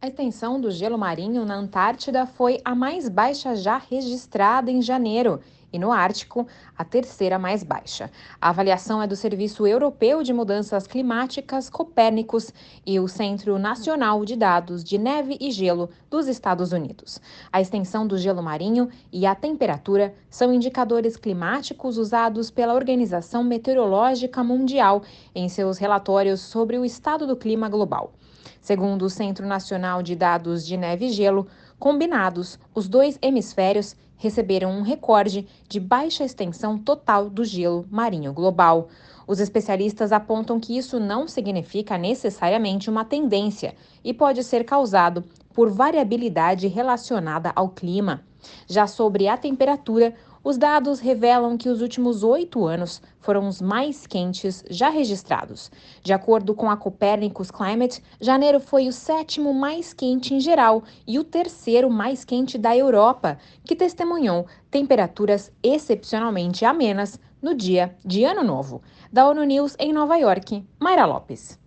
A extensão do gelo marinho na Antártida foi a mais baixa já registrada em janeiro e no Ártico, a terceira mais baixa. A avaliação é do Serviço Europeu de Mudanças Climáticas Copérnicos e o Centro Nacional de Dados de Neve e Gelo dos Estados Unidos. A extensão do gelo marinho e a temperatura são indicadores climáticos usados pela Organização Meteorológica Mundial em seus relatórios sobre o estado do clima global. Segundo o Centro Nacional de Dados de Neve e Gelo, combinados, os dois hemisférios receberam um recorde de baixa extensão total do gelo marinho global. Os especialistas apontam que isso não significa necessariamente uma tendência e pode ser causado por variabilidade relacionada ao clima. Já sobre a temperatura, os dados revelam que os últimos 8 anos foram os mais quentes já registrados. De acordo com a Copernicus Climate, janeiro foi o sétimo mais quente em geral e o terceiro mais quente da Europa, que testemunhou temperaturas excepcionalmente amenas no dia de Ano Novo. Da ONU News em Nova York, Mayra Lopes.